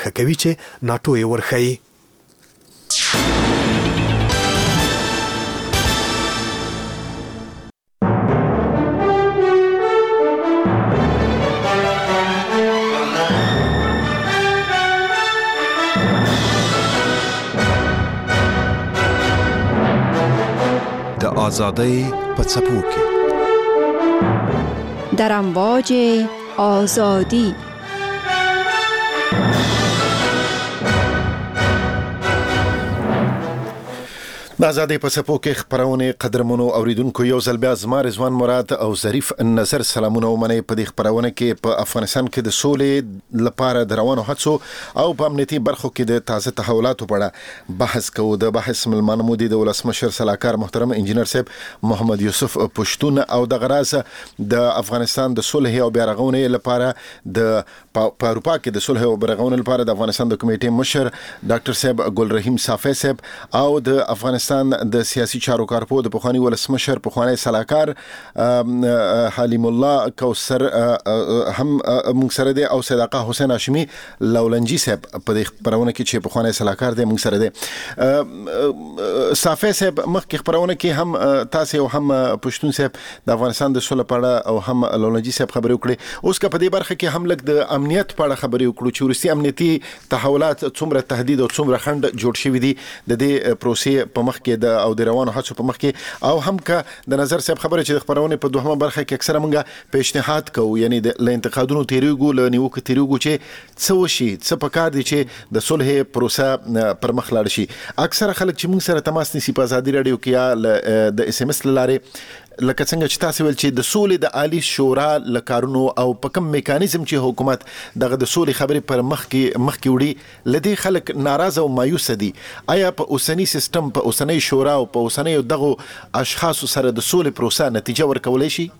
کوي چې ناټو یې ورښيي. د آزادۍ په څپو کې در امواج آزادی. د آزادۍ په څپو کې خپرونې قدرمنو اوریدونکو یو ځل بیا زما رضوان مراد او ظریف نظر سلامونه ومنئ. په دې خپرونه کې په افغانستان کې د سولې لپاره د روانو هڅو او په امنیتي برخو کې د تازه تحولاتو په اړه بحث کوو. د بحث ملمانه مو دي د ولسمشر سلاکار محترم انجینر صاحب محمد یوسف پښتون او د غراز د افغانستان د صلح او بیا رغونې لپاره د په اروپا کې د صلح او بیا رغونې لپاره د افغانستان د کمیټې مشر ډاکټر صاحب ګل رحیم صافی صاحب او د افغانستان د سیاسي چارو کارپو د پخوانی ولسمشر پخوانی سلاکار حلیم الله کوثر هم موږ سره دي او صداقه حسین هاشمي لولنجي صاحب په دې خبرونه کې چې پخوانی سلاکار دي موږ سره دي. صافی صاحب مخکې خبرونه کې هم تاسو هم پښتون صاحب د افغانستان د صلح په اړه او هم لولنجي صاحب خبرې وکړي. اوس که په دې برخه کې هم لږ د امنیت په اړه خبرې وکړو چې ورستي امنیتي تحولات څومره تهدید او څومره خنډ جوړ شوی دي د دې پروسې په مخ کې او د روانو هڅو په مخ کې او هم که د نظر صاحب خبره چې د خبرونه په دوهمه برخه کې اکثره موږ پیشنهاد کوو یعنی د انتقادونو تیریږو له نیوکو تیریږو چې څه وشي څه پکار دي چې د صلح پروسه پر مخ لاړ شي. اکثره خلک چې موږ سره تماس نیسي په ازادي رادیو کې یا د اس ام اس لارې لکه څنګه چې تاسو ویل چې د سولې د عالی شورا لکارونو او په کوم میکانیزم چې حکومت دغه د سولې خبرې پر مخ کې وړي لدی خلک ناراضه او مایوس دي. آیا په اوسنی سیستم په اوسنی شورا او په اوسنی دغه اشخاص سره د سولې پروسه نتیجه ورکولای شي؟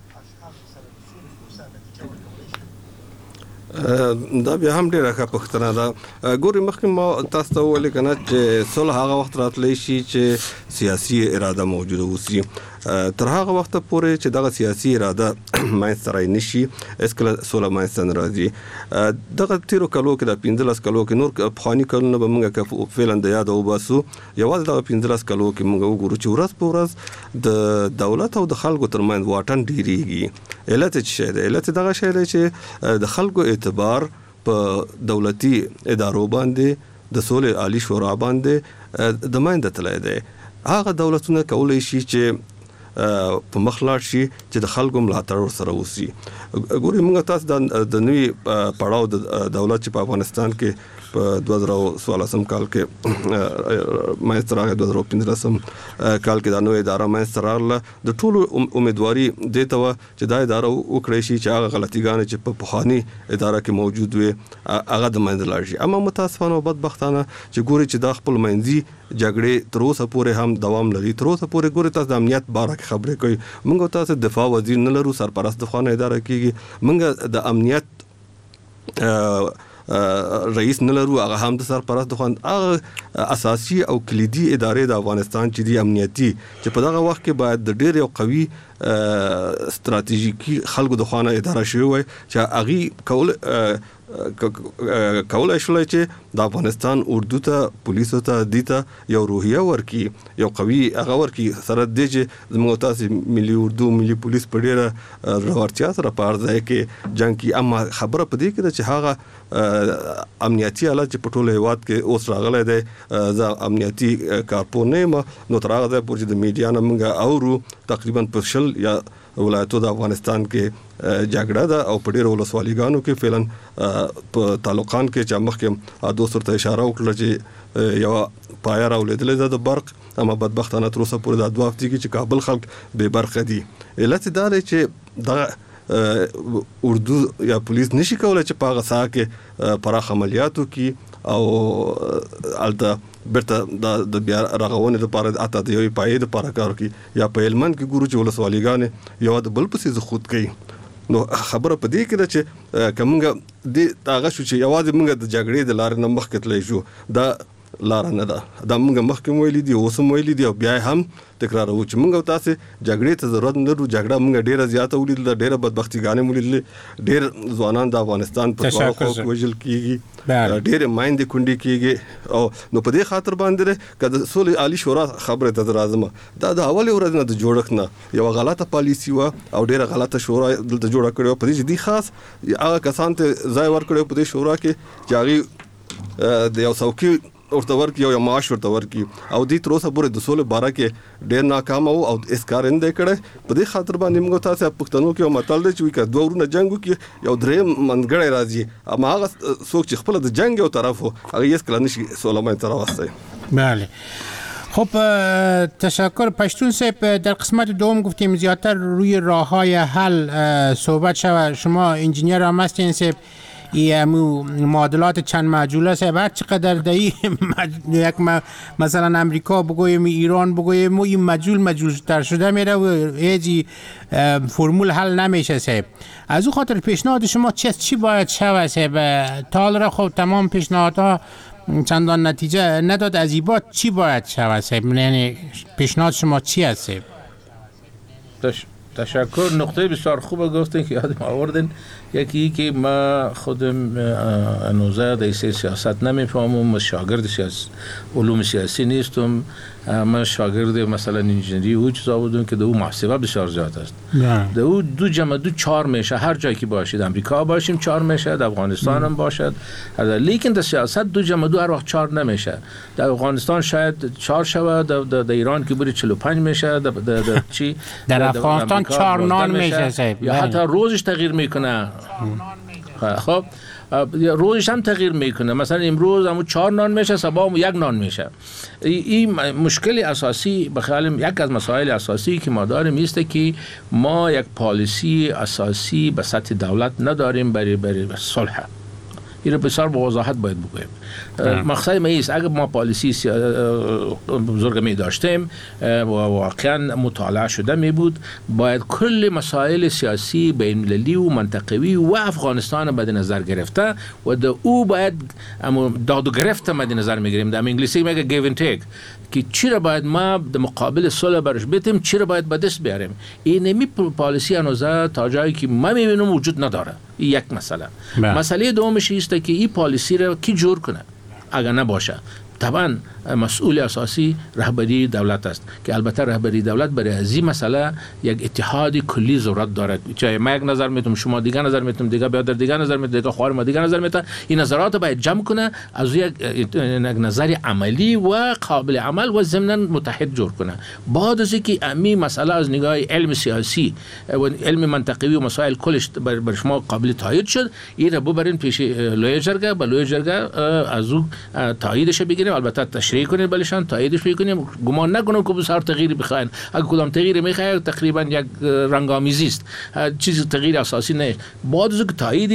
دا بیا هم ډیره ښه پوښتنه ده. ګورې مخکې ما تاسو ته وویل کنه چې صلح هغه وخت راتلی شي چې سیاسي اراده موجوده اوسي. تر هغه وخت پورې چې دغه سیاسي اراده منځته رانه شي اسکله صلح منځته نه راځي. دغه تیرو کلو کې د 15 کلو کې نور پخواني کلونه به موږ فعلا د یاد وباسو. یوازې دغه 15 کلو کې موږ وګورو چې ورځ په ورځ د دولت او د خلکو ترمنځ واټن ډیریږي. علت څه شی دی؟ علت دغه شی دی چې د خلکو اعتبار په دولتي ادارو باندې د سولې عالی شورا باندې د منځ تللی دی. هغه دولتونه کولای شي چې په مخلاړ شي چې د خلکو ملاتړ سره وسی. ګورې موږ تاسو د نوی پړاو د دولت چې په افغانستان کې په 2014 کال کې ماستراغه 2015 کال کې د نوې اداره ماستراله د ټولو امیدواري دیته و چې دا اداره وکړي شي چې هغه غلطیګان چې په پخوانی اداره کې موجود وي هغه د منځ لاړ شي. اما متاسفانه او بدبختانه چې ګوري چې د خپل منځي جګړې تر اوسه پورې هم دوام لري. تر اوسه پورې ګوري تاسو د امنیت باره کې خبرې کوي. موږ تاسو دفاع وزیر نه لرو، سرپرست د خانه اداره کیږي. موږ د امنیت رئیس نه لرو، هغه هم د سرپرست د خان. هغه اساسي او کلیدي ادارې د افغانستان چې دی امنیتي چې په دغه وخت کې باید د ډېر یو قوي ستراتیژیکي خلکو د خانه اداره شوی وي چې هغه کولای شولای چې د افغانستان اردو ته پولیسو ته دیته یو روحیه ورکی، یو قوي هغه ورکی سره د چې زموږ تاسو ملي اردو ملي پولیس په ډیره رورتیا سره په ارزای کې جنگ کی. اما خبره پدې کې چې هغه امنیتي حالت چې په ټوله هیواد کې اوس راغلی دی، زه امنیتي کارپو نه یم نو تر هغه ځای پورې د میډیا نه موږ اورو تقریبا په 20 یا ولایتو د افغانستان کې جګړه ده او په ډیرو ولسوالیګانو کې فعلا په تعلقان کې چې مخکې دوستر ته اشاره وکړه چې یو پایا راولېدلې ده د برق، اما بدبختانه تر اوسه پورې د 2 هفتې کې چې کابل خلک بې برخه دي. علت دا دی چې دغه اردو یا پولیس نشي کولای چې په هغه ساحه کې پراخ عملیاتو کې او الته برته د بیا رغونې لپاره اته د یوې پایې لپاره کار کوي. یا په هلمند کې ګورو چې ولسوالیګانې یو د بل پسې خود کوي. نو خبره په دې کې ده چې کومګه د هغه شو چې یوازې موږ د جګړې د لارې نه مخکې تللی شو. دا لار نه ده. دا موږ مخکې ویلي دي، اوس هم ویلي دي او بیا هم تکرارو چې موږ تاسو جګړې ته ضرورت نه لرو. جګړه موږ ډیره زیاته ولیدله، ډیره بدبختیګانې ولیدلې، ډیر ځوانان د افغانستان په خوا وژل کیږي، ډیر مایندې کونډې کیږي. او نو په دې خاطر باندې کله سولې عالی شورا خبره ته راځم، دا د اول ورځ نه د جوړښت نه یو غلطه پالیسی و او ډیره غلطه شورا دلته جوړه کړې. په دې چې دی خاص هغه کسان ته ځای ورکړو په دې شورا کې چې هغه د یو څوکۍ ورته ورکړي او معاش ورته ورکړي، او دې تر اوسه پورې د سولې باره کې ډېر ناکام او اس کار نه دی کړی. په دې خاطر باندې موږ تاسو پښتنو کې یو متل دی چې دوه ورونه جنګ وکړي یو دریم منځګړی راځي، اما هغه څوک چې خپل د جنګ یو طرف هغه هیڅ کله نشي سوله منځ ته راوستی. بله خب تشکر. پشتون صاحب در قسمت دوم گفتیم زیادتر روی راه‌های حل صحبت شود. شما انجینیر هم هستین صاحب، معادلات چند مجهوله صاحب، هر چقدر دایی یک مثلا امریکا بگویم ایران بگویم این مجهول تر شده میره و هیچی فرمول حل نمیشه صاحب. از او خاطر پیشنهاد شما چی باید شود صاحب؟ تا حالا خب تمام پیشنهادها چندان نتیجه نداد، از این بعد چی باید شود صاحب؟ یعنی پیشنهاد شما چی است صاحب؟ تشکر. نقطه بسیار خوب گفتین که یادم آوردین. یکی که ما خودم انوزه در سیاست نمیفهمم، شاگرد علوم سیاسی نیستم، من شاگرد مثلا انجینری او چیزا بودم که دو محاسبه بسیار زیاد است. دو دو جمع دو 4 میشه، هر جایی که باشید، امریکا باشیم 4 میشه، در افغانستان هم باشد، لیکن در سیاست 2 جمع 2 هر وقت 4 نمیشه. در افغانستان شاید 4 شود، در ایران که بری 45 میشه، در چی در افغانستان 4 نان میشه یا حتی روزش تغییر میکنه. خب روزش هم تغییر میکنه، مثلا امروز همون 4 نان میشه، صبح هم 1 نان میشه. این مشکل اساسی بخیالم یک از مسائل اساسی که ما داریم است که ما یک پالیسی اساسی به سطح دولت نداریم برای صلح. این رو بسیار با وضاحت باید بگویم. مقصد ما ایست اگر ما پالیسی بزرگ می داشتیم و واقعا مطالعه شده می بود، باید کل مسائل سیاسی بین المللی و منطقوی و افغانستان مد نظر گرفته و در او باید داد و گرفت مد نظر می گیریم. در انگلیسی میگه give and take، که چی را باید ما در مقابل صلح برش بتیم، چی را باید به دست بیاریم. این پالیسی هنوزه تا جایی که ما میبینم وجود نداره. این یک مسئله. مسئله دومش است که این پالیسی را کی جور کنه؟ اگر نباشه طبعا مسئول اساسی رهبری دولت است که البته رهبری دولت برای از این مسئله یک اتحاد کلی ضرورت دارد. چه ما یک نظر میتونم، شما دیگه نظر میتونم، دیگه برادر دیگه نظر میتونه، دیگه خواهر ما دیگه نظر میتونه، این نظرات باید جمع کنه، از یک نظر عملی و قابل عمل و ضمن متحد جور کنه. بعد از اینکه امی مسئله از نگاه علم سیاسی و علم منطقوی و مسائل کلش بر شما قابل تایید شد، این رو ببرین پیش لوی جرگه، با لوی جرگه از او تاییدش بگیریم، البته تشریح کنیم بلشان تاییدش بکنیم. گمان نکنم که بسیار تغییر بخواین، اگه کدام تغییر میخواین تقریبا یک رنگامیزی است، چیز تغییر اساسی نه. بعد از اینکه تایید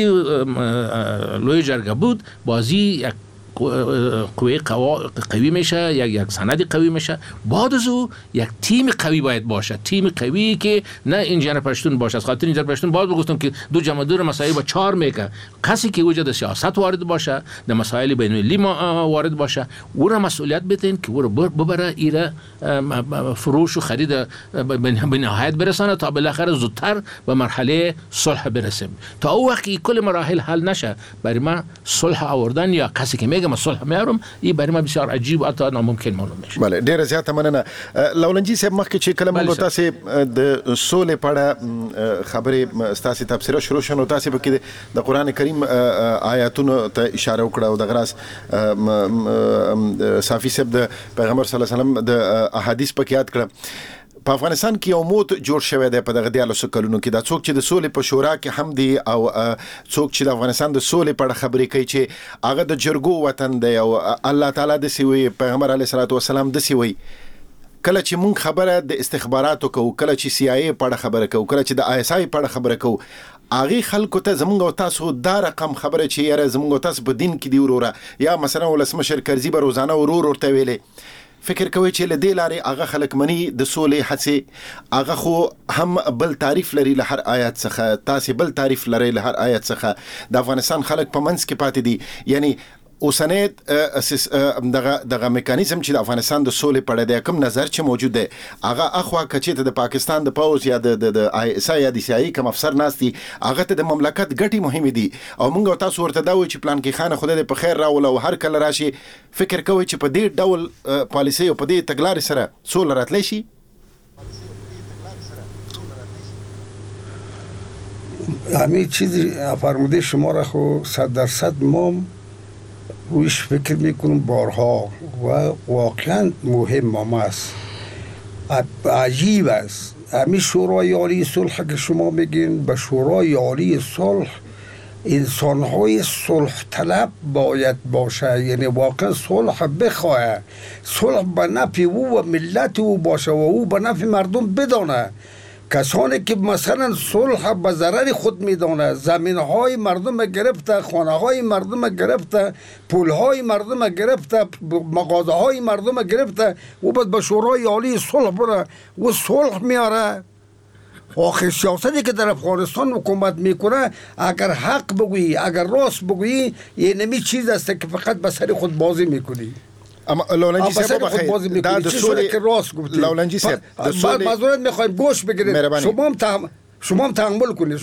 لوی جرگه بود، بازی یک قوی قوی میشه، یک سند قوی میشه. بعد از او یک تیم قوی باید باشه، تیم قوی که نه انجینر پشتون باشه. از خاطر انجینر پشتون باید بگفتم که 2 جمع 2 مسائل با 4 میکنه. کسی که وجود سیاست وارد باشه، در مسائل بین المللی وارد باشه، او را مسئولیت بتین که او را ببره، ایره فروش و خرید به نهایت برسانه تا بالاخره زودتر به مرحله صلح برسیم. تا او وقتی کل مراحل حل نشه، برای ما صلح آوردن یا کسی که میگه صلح میارم، این برای ما بسیار عجیب و حتی ناممکن معلوم میشه. بله، ډیره زیاته مننه. لولنجي صاحب مخکې چې کله موږ تاسو د سولې په اړه خبرې تاسو تفسیر شروع شنو، تاسو به کې د قران کریم آیاتونو ته اشاره وکړه او د غراس صافي صاحب د پیغمبر صلی الله علیه وسلم د احادیث په کې یاد کړه. په افغانستان کې یو موت جوړ شوی دی په دغه 14 کلونو کې. دا څوک چې د سولې په شورا کې هم دی او څوک چې د افغانستان د سولې په اړه خبرې کوي چې هغه د جرګو وطن دی او الله تعالی د سوي پیغمبر علیه الصلاه والسلام د سوي. کله چې مونږ خبره د استخباراتو کوو، کله چې CIA په اړه خبره کوو، کله چې د ISI په اړه خبره کوو، هغه خلکو ته زمونږ او تاسو دا رقم خبره چې یاره زمونږ او تاسو په دین کې دی وروره، یا مثلا ولسمشر کرزي به روزانه ورور ورته ویلې. فکر کوي چې له دې لارې هغه خلک مني د سولې هڅې، هغه خو هم بل تعریف لري له هر آیات څخه، تاسو بل تعریف لري له هر آیات څخه. د افغانستان خلک په منځ کې پاتې دي. یعنی اوسنۍ دغه میکانیزم چې د افغانستان د سولې په اړه د کوم نظر چې موجود دی هغه اخوا کچې ته د پاکستان د پوز یا د آی اس آی یا د سی آی کوم افسر ناستي هغه ته د مملکت ګټي مهمه دي او موږ تاسو ورته دا وایو چې پلان کې خان خدای په خیر راول او هر کله راشي فکر کوي چې په دې ډول پالیسي او په دې تګلارې سره سولې راتلی شي. همین چیزی فرموده شما را خو 100% ما رویش فکر میکنم بارها و واقعا مهم است. عجیب است. همین شورای عالی صلح که شما میگین، به شورای عالی صلح انسان‌های صلح طلب باید باشه، یعنی واقعا صلح بخواه، صلح به نفع او و ملت او باشه و او به نفع مردم بدانه. کسانی که مثلا صلح به ضرر خود میدانه، زمین‌های مردم گرفته، خانه‌های مردم گرفته، پول‌های مردم گرفته، مغازه‌های مردم گرفته، و بعد به شورای عالی صلح بره و صلح میاره. آخر سیاستی که در افغانستان حکومت میکنه اگر حق بگویی، اگر راست بگویی، یه نمی چیز است که فقط به سر خود بازی میکنی. اما لولنجی صاحب بخیر دا د سولې که راست گفتی. لولنجی صاحب د سولې معذرت میخوایم گوش بگیرید. شما هم تحمل کنید.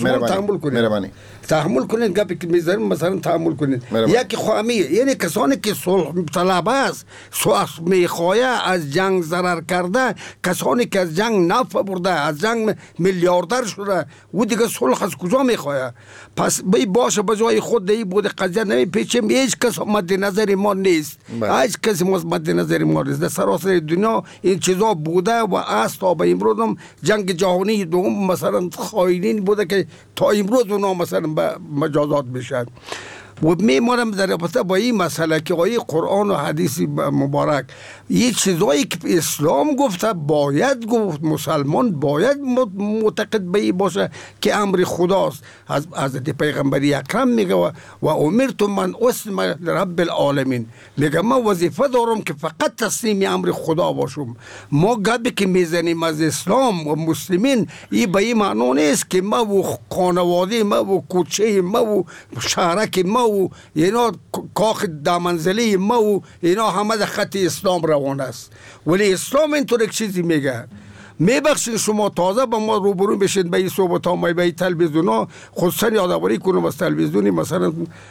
تحمل کنید گپی که میذاریم مثلا تحمل کنید. یکی خواهمیه، یعنی کسانی که صلح طلب است، صلح میخواه، از جنگ ضرر کرده، کسانی که از جنگ نفع برده، از جنگ میلیاردر شده، و دیگه صلح از کجا میخواه؟ پس بی باشه بجای خود دی بوده قضیه نمیپیچیم. هیچ کس مد نظر ما نیست، هیچ کس مد نظر ما نیست. در سراسر دنیا این چیزا بوده و است تا به امروز هم. جنگ جهانی دوم مثلا خائنین بوده که تا امروز اونا مثلا به مجازات میشن. و میمانم در رابطه با این مسئله که آیه قرآن و حدیث مبارک یه چیزایی که اسلام گفته باید گفت، مسلمان باید معتقد به این باشه که امر خداست. از حضرت پیغمبری اکرم میگه و امرت من اسلم رب العالمین، میگه من وظیفه دارم که فقط تسلیم امر خدا باشم. ما گپی که میزنیم از اسلام و مسلمین این به این معنی نیست که ما و خانواده ما و کوچه ما و شهرک ما و اینا کاخ دامنزلی ما و اینا همه در خط اسلام روان است. ولی اسلام اینطور یک چیزی میگه. میبخشین شما تازه با ما روبرو بشین به این صحبت ها، به این تلویزیون ها خودسان یادآوری کنم از تلویزیونی مثلا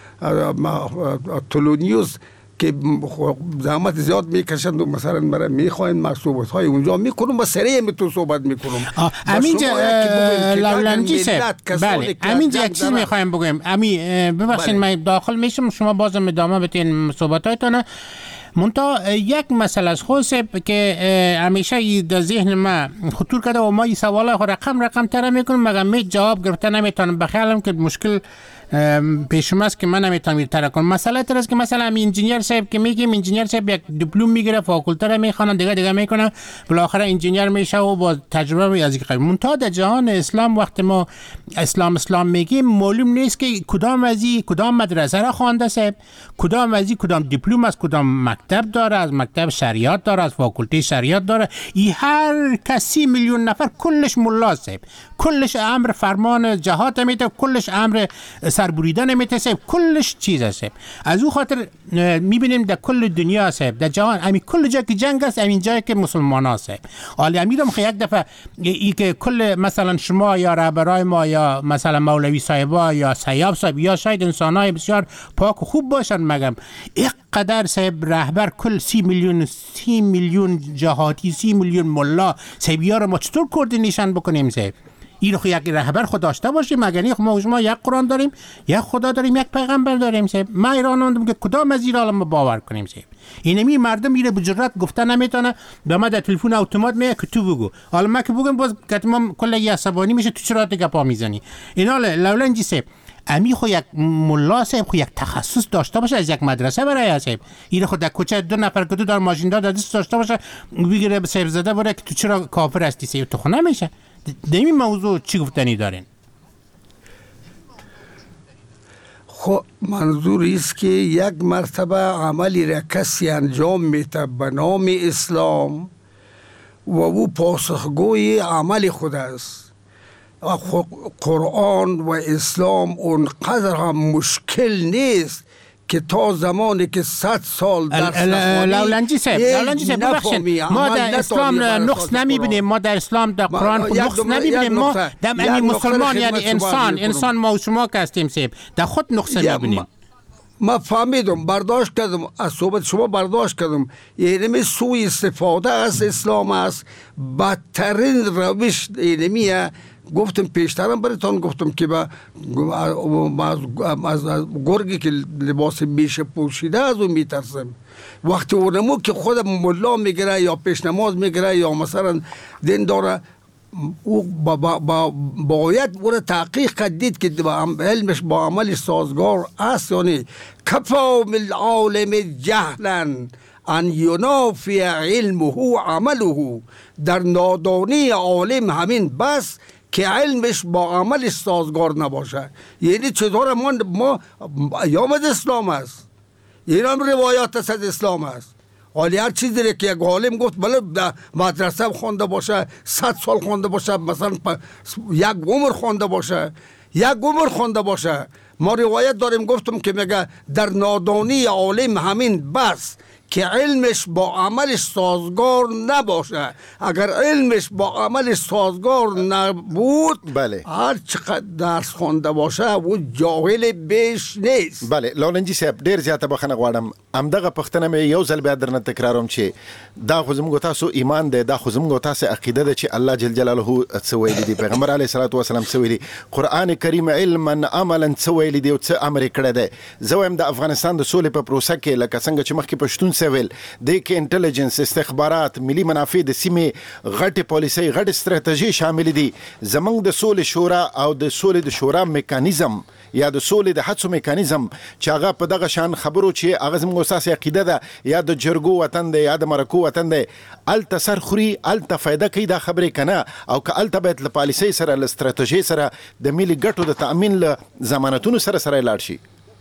تلونیوز که زحمت زیاد میکشند و مثلا برای میخواین ما صحبت های اونجا میکنم و سریع میتون صحبت میکنم. امینجا لولنجی صاحب، بله امینجا یک چیز میخوایم بگویم. ببخشید من داخل میشم، شما بازم ادامه بدین صحبت هایتان. منتها یک مسئله از خود که همیشه در ذهن ما خطور کرده و ما این سوال خود رقم تره میکنم مگر می جواب گرفته نمیتونم. بخیالم که مشکل پیش است که من نمیتونم تره کنم. مسئله تر است که مثلا انجینیر صاحب که میگیم انجینیر صاحب یک دیپلم میگیره، فاکولته را میخوانه، دیگه میکنه، بالاخره انجینیر میشه و با تجربه از این. منتها در جهان اسلام وقت ما اسلام میگیم معلوم نیست که کدام مدرسه را خوانده صاحب، کدام دیپلم است، کدام مکتب داره، از مکتب شریعت داره، از فاکولته شریعت داره. این هر کسی میلیون نفر کلش ملا صاحب، کلش امر فرمان جهاد میده، کلش امر سربریدن میته صاحب، کلش چیز است. از او خاطر میبینیم در کل دنیا صاحب، در جهان همین کل جا که جنگ است همین جایی که مسلمان ها صاحب. حالا امیرم یک دفعه ای که کل مثلا شما یا رهبرای ما یا مثلا مولوی صاحبا یا سیاب صاحب یا شاید انسانای بسیار پاک و خوب باشن، مگم اینقدر صاحب رهبر کل 30 میلیون جهادی، 30 میلیون ملا صاحبیا رو ما چطور کوردینیشن بکنیم صاحب؟ این رو یک رهبر خود داشته باشیم. مگر ما یک قرآن داریم، یک خدا داریم، یک پیغمبر داریم صاحب. ما ایرانم که کدام از این ما باور کنیم صاحب؟ اینمی مردم میره بجرات گفته نمیتونه، به ما در تلفن اتومات میگه که تو بگو. حالا ما که بگم باز کتمام کلی عصبانی میشه، تو چرا دیگه پا میزنی؟ اینا لولنجی صاحب امی خو یک ملا صاحب خو یک تخصص داشته باشه از یک مدرسه برای صاحب. این خود در کوچه دو نفر که تو در ماشین دار دست داشته باشه بگیره به صاحب زده بره که تو چرا کافر هستی صاحب؟ تو خو نمیشه. در این موضوع چی گفتنی دارین؟ خب منظور است که یک مرتبه عملی را کسی انجام میده به نام اسلام و او پاسخگوی عمل خود است. قرآن و اسلام اونقدر هم مشکل نیست که تا زمانی که 100 سال درس نخوانی لولنجی صاحب ببخشید، ما در اسلام نقص نمیبینیم، ما در اسلام در قرآن نقص نمیبینیم، ما در مسلمان یعنی انسان ما و شما که هستیم صاحب در خود نقص نمیبینیم. ما فهمیدم، برداشت کردم، از صحبت شما برداشت کردم، یعنی سوء استفاده از اسلام است. بدترین روش اینمیه. گفتم پیشترم براتون گفتم که از گرگی که لباس میشه پوشیده از اون میترسم. وقتی اونمو که خود ملا میگیره یا پیشنماز میگیره یا مثلا دین داره، او باید او را تحقیق کردید که علمش با عمل سازگار است یا نه. کفا بالعالم جهلا ان ینافی علمه عمله. در نادانی عالم همین بس که علمش با عملش سازگار نباشه. یعنی چطور ما ایام اسلام است، این هم روایات از اسلام است. حالی هر چیزی که یک عالم گفت بله مدرسه خونده باشه، 100 سال خونده باشه، مثلا یک عمر خونده باشه، ما روایت داریم گفتم که میگه در نادانی عالم همین بس که علمش با عملش سازگار نباشه. اگر علمش با عملش سازگار نبود، بله، هر چقدر درس خونده باشه و جاهل بیش نیست. بله لولنجی صاحب ډیر زیاته بخنه غواړم. همدغه پښتنه مې یو ځل بیا درنه تکراروم چې دا خو زموږ تاسو ایمان دی، دا خو زموږ تاسو عقیده ده چې الله جل جلاله څه ویلي دي، پیغمبر علیه الصلاۃ والسلام څه ویلي، قرآن کریم علما عملا څه ویلي دي او څه امر کړی دی. زه وایم د افغانستان د سولې په پروسه کې لکه څنګه چې مخکې پښتون سویل د کې انټيليجنس، استخبارات، ملي منافع د سیمې غټه پالیسي، غټه ستراتیژي شامل دي. زمنګ د سولې شورا او د سولې د شورا میکانیزم یا د سولې د هڅو میکانیزم چې هغه په دغه شان خبرو چې هغه زموږ اساسي عقیده ده یا د جرګو وطن دی یا د مرکو وطن دی، الته سر خوري، الته فایده کوي دا خبرې کنه، او که الته باید له پالیسي سره له ستراتیژي سره د ملي ګټو د تامین له ضمانتونو سره لاړ شي.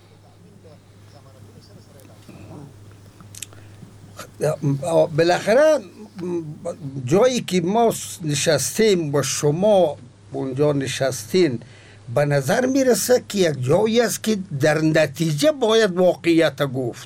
بالاخره جایی که ما نشستیم و شما اونجا نشستین به نظر میرسه که یک جایی است که در نتیجه باید واقعیت گفت،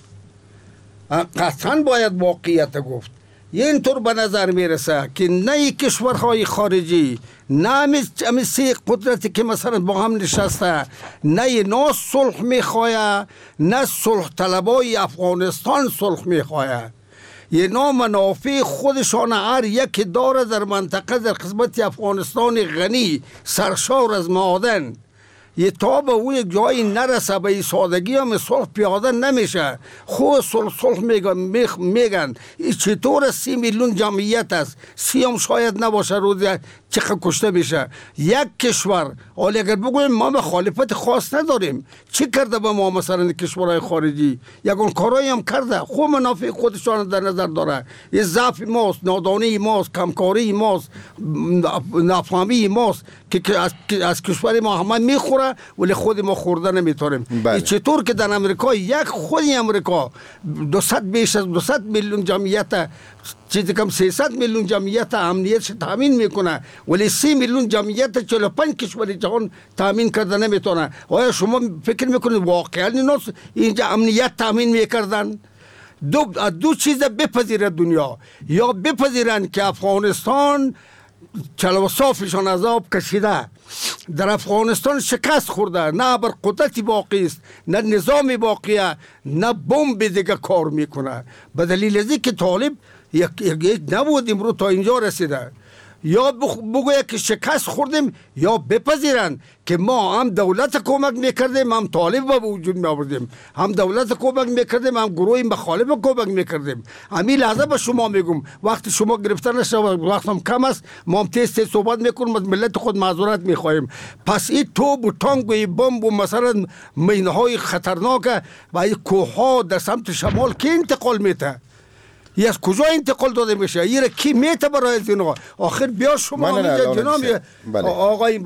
قطعا باید واقعیت گفت. اینطور به نظر میرسه که نه کشورهای خارجی، نه همین سه قدرتی که مثلا با هم نشسته، نه صلح میخواه، نه صلح طلبای افغانستان صلح میخواه. یه منافع خودشان هر یک داره در منطقه در خدمت افغانستان غنی سرشار از معادن. یه تا به اون یک جایی نرسه به سادگی هم صلح پیاده نمیشه. خود صلح میگن چطور 30 میلیون جمعیت است، 30 هم شاید نباشه روزی چقدر کشته میشه. یک کشور، حالا اگر بگویم ما مخالفت خاص نداریم، چی کرده به ما مثلا کشورهای خارجی؟ یکون کارایی هم کرده، خود منافع خودشان در نظر داره. یه ضعف ماست، نادانی ماست، کمکاری ماست، نافهمی ماست که از کشور ما همه میخوره ولی خود ما خورده نمیتونیم. چطور که در امریکا یک خودی امریکا 200 بیش از 200 میلیون جمعیت، چیزی کم 300 میلیون جمعیت امنیتش تامین میکنه ولی 30 میلیون جمعیت 45 کشور جهان تامین کرده نمیتونه. آیا شما فکر میکنید واقعا اینجا امنیت تامین میکردن؟ دو چیز بپذیره دنیا، یا بپذیرن که افغانستان چلو صافشان از آب کشیده، در افغانستان شکست خورده، نه بر قدرتی باقی است، نه نظامی باقیه، نه بمب دیگه کار میکنه. به دلیل ازی که طالب یک نبود امروز تا اینجا رسیده. یا بگویه که شکست خوردیم، یا بپذیرن که ما هم دولت کمک میکردیم، هم طالب به وجود میآوردیم، هم دولت کمک میکردیم، هم گروه مخالف کمک میکردیم. همین لحظه به شما میگم وقتی شما گرفتار نشد، وقت هم کم است، ما هم تیز صحبت میکنیم، از ملت خود معذرت میخواهیم. پس این توپ و تانک و بمب و مثلا مینهای خطرناک و این کوهها در سمت شمال که انتقال میته؟ یه از کجا انتقال داده میشه؟ یه را کی میته برای زینا؟ آخر بیا شما اینجا جناب آقای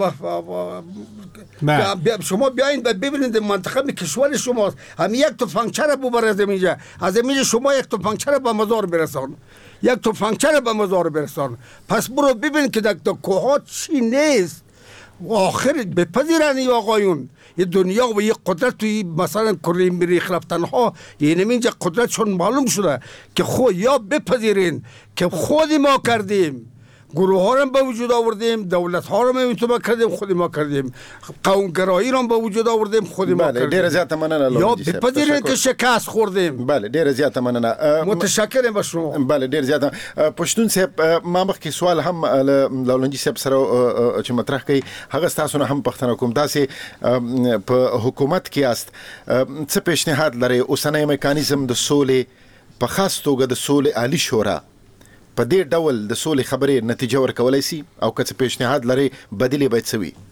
شما بیاین ببینید منطقه کشور شماست، هم یک تفنگچه ببرید اینجا، از اینجا شما یک تفنگچه به مزار برسان، یک تفنگچه به مزار برسان. پس برو ببین که در کوهات چی نیست. آخر بپذیرن این آقایون یه دنیا و یه قدرت توی مثلا کره مریخ رفتنها یعنی اینجا قدرتشون معلوم شده که خود یا بپذیرین که خود ما کردیم، گروه ها رو به وجود آوردیم، دولت ها رو ما کردیم، خود ما کردیم، قومگرایی رو به وجود آوردیم، خود ما کردیم. ډیر زیات مننه. یا بپذیرین که شکست خوردیم. بله ډیر زیات مننه. متشکرم به شما. بله ډیر زیات. پښتون صاحب ما مخکې سوال هم لولنجي صاحب سره چې مطرح کړي هغه تاسو نه هم پښتنه کوم تاسو په حکومت کې است څه پیشنهاد لري اوسنۍ میکانیزم د سولې په خاص توګه د سولې عالی شورا په دې ډول د سولې خبرې نتیجه ورکولای شي او که څه پیشنهاد لري بدیل باید څه وي؟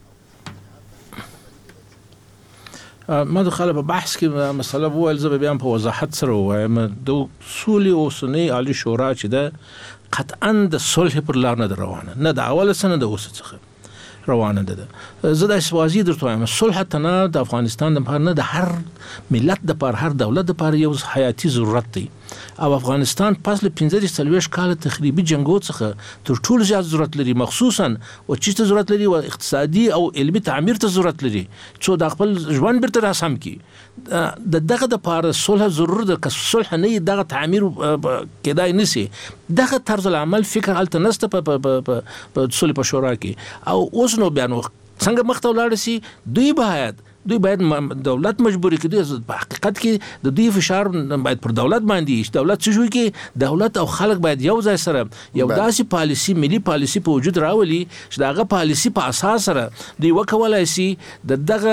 ما د خلک په بحث کې مسله وویل زه بیا په وضاحت سره وایم د سولې اوسنۍ عالی شورا چې ده قطعا د صلح پر لار نه روانه نه د اوله سنه د اوسه څخه روانه ده. زه د اسوازي درته وایم صلح تنه د افغانستان د لپاره نه د هر ملت د لپاره هر دولت د لپاره یو حیاتي ضرورت دی او افغانستان پس له 15 کال تخریبي جنگو څخه تر ټولو زیات ضرورت لري مخصوصا او چې ضرورت لري او اقتصادي او علمي تعمیر ته ضرورت لري چې د خپل ژوند بیرته راسم کی دغه د لپاره صلح ضروري ده که صلح نه دغه تعمیر کېدای نشي دغه طرز العمل فکر الته نسته په صلح په شورا کې او اوس نو بیان څنګه مخته ولاړ شي دوی باید دولت مجبوری کړي په حقیقت کې د دوی فشار باید پر دولت باندې دولت څه شوی کې دولت او خلک باید یو ځای سره یو داسې پالیسی ملي پالیسی په وجود راولي چې دغه پالیسی په اساس سره دوی وکولای شي دغه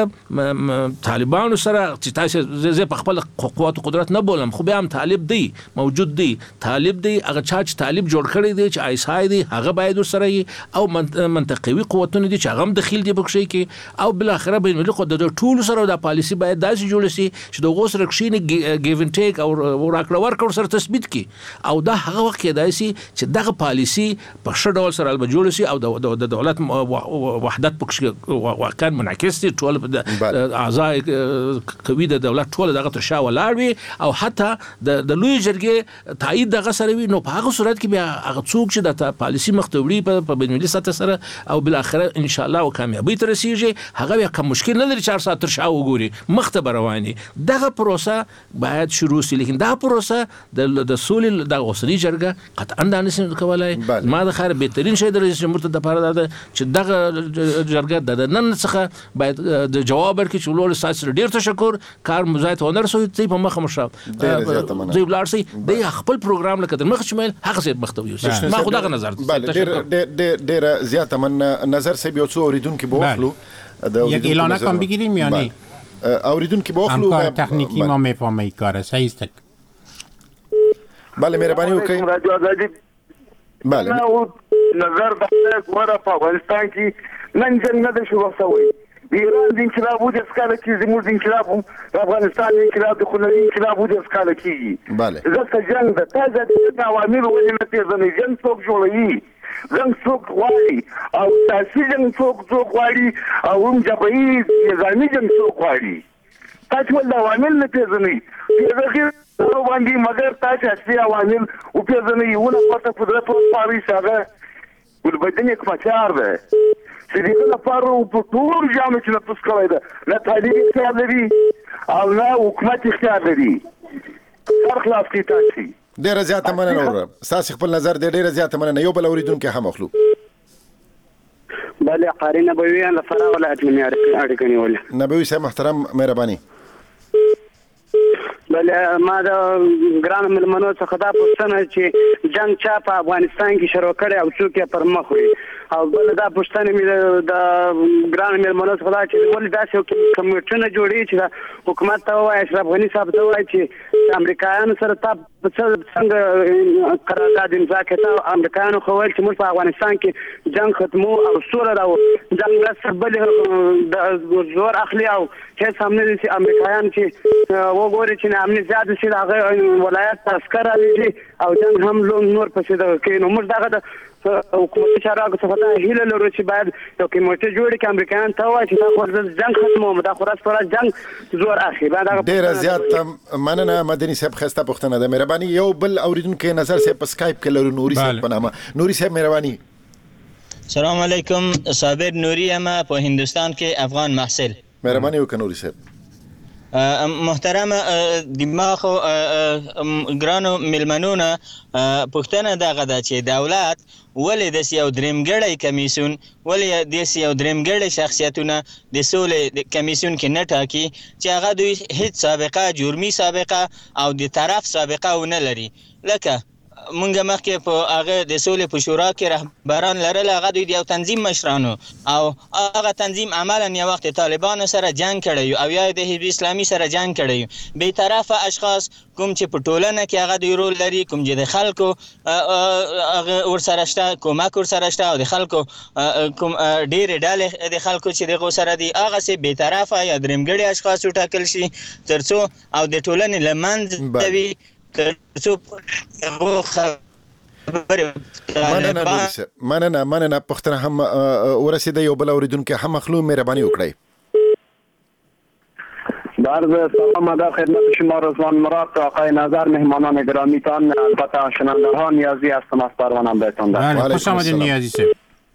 طالبانو سره چې تاسو زه په خپل قوت او قدرت نه بولم خو بیا هم طالب دی موجود دی طالب دی هغه چې طالب جوړ کړی دی چې آیسای دی هغه باید سره او منطقوي قوتونه دي چې هغه هم دخیل دی بکشي کې او بل اخره بین ملي قدرت ټول سره د پالیسی باید داسې جوړ شي چې د غوس رکشینی ګیو ان ټیک او راکړه ورکړه سره تثبیت کی او دا هغه وخت کې داسي چې دغه پالیسی په ښه ډول سره به جوړ شي او د دولت وحدت پکې واقعا منعکس دي ټول اعضاء قوی د دولت ټول دغه تر شا ولاړ وي او حتی د لوی جرګې تایید دغه سره وي نو په هغه صورت کې بیا هغه څوک چې د پالیسی مختوړي په بین المللي سطح سره او بل اخره ان شاء الله وکامیابی تر رسیږي هغه بیا کوم مشکل نه لري 4 ساعت تر شا وګوري مخته رواني دغه پروسه باید شروع شي لیکن دا پروسه د سولې د اوسنۍ جرګه قطعا د نسیم کولای ما د خیر بهترین شی د رئیس جمهور ته د لپاره ده چې دغه جرګه د نن څخه باید د جواب ورکړي چې ولول ساس ډیر تشکر کار مزایت ونر سو تی په مخه مشه دوی بلار سي د خپل پروګرام لکه د مخ شمال هغه څه مختوي ما خو دغه نظر ډیر زیات من نظر سي بيو څو اوریدونکو بوخلو یک اعلانه کام بگیریم یا نه؟ اوریدونکو بوخلو همکار تکنیکی ما میفهمه کاره صحیح است. بله مهربانی وکړئ. بله نظر د کومه په افغانستان کې نن جنګ نه شو وسوي ایران د انقلاب د اسکاله کې زموږ د انقلاب په افغانستان انقلاب د خلک انقلاب د اسکاله کې بله زه څنګه د تازه د عوامل ولې نه پیژنې جن څوک جوړوي زنګ څوک غواړي او تاسو جنګ څوک غواړي او هم جبهي نظامي جنګ څوک غواړي تاسو ول عوامل نه پیژنې پیژنې باندې مگر تاسو اصلي عوامل او پیژنې یو نه پته قدرت او پاري ساده ولبدنه کومچار ده چې دې لپاره په ټول جامع کې نه پسکوي ده نه تعلیم اختیار لري او نه حکومت اختیار لري هر خلاص کې تاسو ډیر زیات مننه اور ساس خپل نظر ډیر زیات مننه یو بل اوریدونکو هم اخلو بله قارینه بوي ان لفرا ولا اتمنى اړکنی ول نبوي صاحب محترم مهرباني بله ما د ګران ملمنو څخه دا پوښتنه چې جنگ چا په افغانستان کې شروع کړي او څوک یې پر مخ وړي او بل دا پوښتنه مې د ګران ملمنو څخه دا چې ولې داسې کمیټونه جوړي چې حکومت ته وایي اشرف غني صاحب ته وایي چې امریکایانو سره تاسو څنګه قرارداد امضا کړه امریکایانو خو ویل چې موږ په افغانستان کې جنگ ختمو او سوله راو جنگ له بل د زور اخلي او هیڅ هم نه دي امریکایان چې وګوري چې امنیت زیات شي د ولایت تذکر لري او جنگ هم نور پسې د کینو موږ دغه د حکومت شراکت څخه دا هیله لرو چې باید یو کمیټه جوړ کړي امریکایان ته وایي چې دا خو جنگ ختمو دا خو راځي جنگ زور اخی بعد ډیر زیات مننه مدني صاحب خسته پښتنه ده مهرباني یو بل اوریدونکو نظر صاحب په سکایپ کې لرو نوري صاحب په نامه نوري صاحب مهرباني سلام علیکم. صابر نوری اما په هندوستان کې افغان محصل. مهرباني وکړئ نوري صاحب. محترم دماغ ګرانو ملمنونه پښتنه دغه ده چې دولت ولې د یو درېمګړی کمیسیون ولې د یو درېمګړی شخصیتونه د سولې کمیسیون کې نه ټاکي چې هغه دوی هیڅ سابقه جرمي سابقه او د طرف سابقه ونه لري. لکه مونږ مخکې په هغه د سولې په شورا کې رهبران لرل، هغه دوی د یو تنظیم مشرانو او هغه تنظیم عملا یو وخت طالبانو سره جنگ کړی او یا د حزب اسلامي سره جنگ کړی. بې طرفه اشخاص کوم چې په ټولنه کې هغه دوی رول لري، کوم چې د خلکو هغه ورسره شته کومک ورسره شته او د خلکو کوم ډېرې ډلې د خلکو چې دغه سره دي هغسې بې طرفه یا درېمګړي اشخاص وټاکل شي تر څو او د ټولنې له منځه وي مننه پښتنه هم ورسېده. یو بل اوریدونکي هم اخلو، مهرباني وکړئ. در سلام در خدمت شما رضوان مراد، آقای نظر، مهمانان گرامیتان، البته شنوندگان نیازی هستم از پروانم بهتون در. خوش آمدید نیازی صاحب.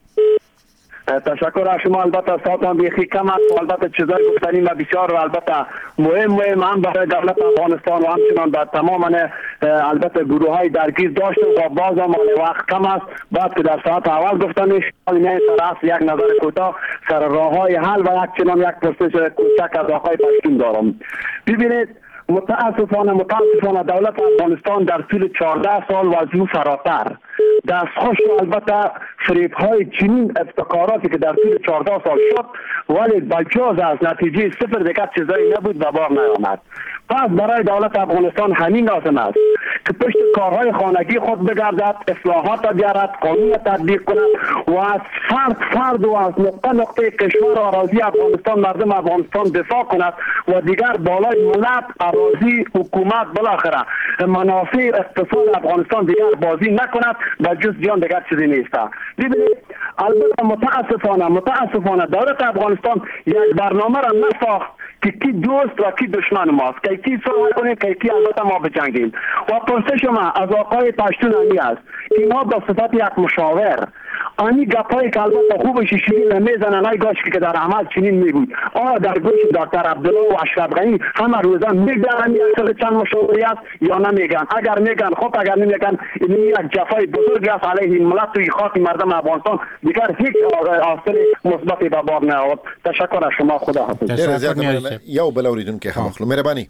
تشکر از شما. البته ساعتم بیخی کم است و البته چیزای گفتنی ما بسیار و البته مهم هم برای دولت افغانستان و همچنان در تمام البته گروه های درگیر داشته و باز هم وقت کم است. بعد که در ساعت اول گفتن میشه سر یک نظر کوتاه سر راه های حل و یک پرسش کوچک از آقای پشتون دارم. ببینید متاسفانه دولت افغانستان در طول 14 سال و از او فراتر دستخوش البته فریب های چنین ابتکاراتی که در طول 14 سال شد ولی بجاز از نتیجه صفر دیگر چیزایی نبود و بار نیامد. پس برای دولت افغانستان همین لازم است که پشت کارهای خانگی خود بگردد، اصلاحات بیارد، قانون تطبیق کند و از فرد و از نقطه کشور و اراضی افغانستان، مردم افغانستان دفاع کند و دیگر بالای ملت، اراضی، حکومت، بالاخره منافع اقتصاد افغانستان دیگر بازی نکند و جز جان دیگر چیزی نیست. ببینید البته متاسفانه دولت افغانستان یک برنامه را نساخت که کی دوست و کی دشمن ماست، که کی صلح کنه که کی البته ما بجنگیم. و پرسش ما از آقای پشتون همی است که ما به صفت یک مشاور آنی گپایی که البته خوبش شیرین میزنن ای گاش که در عمل چنین میبود. در گوش دکتر عبدالله و اشرف غنی همه روزا میگن اصل چند مشاوری است یا نمیگن. اگر میگن خب، اگر نمیگن این یک جفای بزرگ است علیه این ملت و خاک مردم افغانستان. دیگر هیچ اثر مثبتی به بار نیاورد. تشکر از شما. خدا حافظ. یو بل اوریدونکي هم اخلو، مهرباني.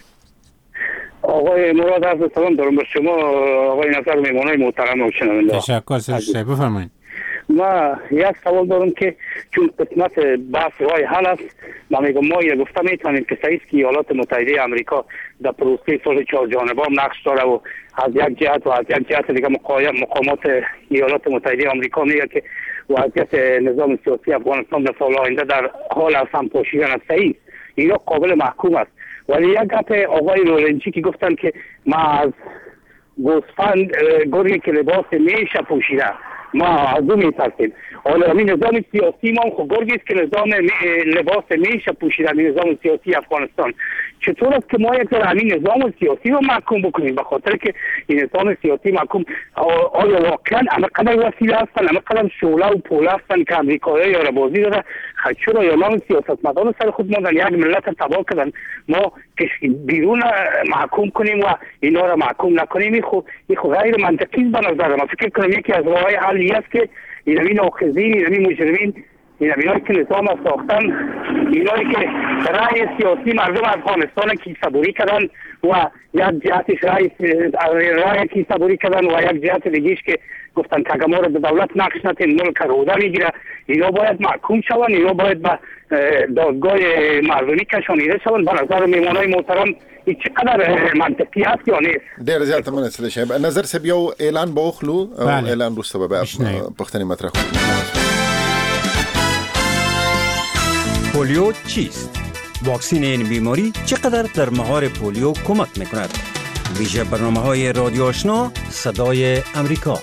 آقای مراد عرض سلام دارم بر شما، آقای نظر، مهمانای محترم و شنونده. تشکر صاحب، بفرمایید. ما یک سوال دارم که چون قسمت بحث رای حل است، ما میگم ما یک گفته میتونیم که صحیح که ایالات متحده آمریکا در پروسه صلح چهار جانبه نقش داره و از یک جهت و از یک جهت دیگه مقامات ایالات متحده آمریکا میگه که وضعیت نظام سیاسی افغانستان در سال آینده در حال از هم پاشیدن است. صحیح اینا قابل محکوم است. ولی یک گپ آقای رولنچی که گفتن که ما از گوسفند گرگی که لباس میشه پوشیده ما از او میترسیم. حالا این نظام سیاسی ما خب گرگی است که لباس میشه پوشیده این نظام سیاسی افغانستان. چطور است که ما یک همین نظام سیاسی رو محکوم بکنیم؟ به خاطر که این نظام سیاسی محکوم آیا واقعا همقدر وسیله هستن، همقدر شعله و پوله هستن که امریکایی یا بازی داره؟ چرا ایالان سیاستمداران سر خود ماندن یک ملت تباه کردن؟ ما که بیرون محکوم کنیم و اینا رو محکوم نکنیم این خود غیر منطقی به نظر من. فکر کنم یکی از راه‌های حلی است که این ناخذین، این مجرمین، اینایی که نظام ساختن، اینایی که رأی سیاسی مردم افغانستان کیسه‌بری کردن و یک جهتش رأی کیسه‌بری کردن و یک جهت دیگه‌اش که گفتن که ما رو به دولت نقش ندین ملک روده میگیره، اینا باید محکوم شون، اینا باید به دادگاه مردمی کشانیده شون. به نظر میمانای محترم این چقدر منطقی است یا نیست؟ ډیر زیات مناسب شي. نظر سب یو اعلان باخلو او اعلان روسته به پښتني مطرح. پولیو چیست؟ واکسین این بیماری چقدر در مهار پولیو کمک میکند؟ ویژه برنامه‌های رادیو آشنا صدای امریکا.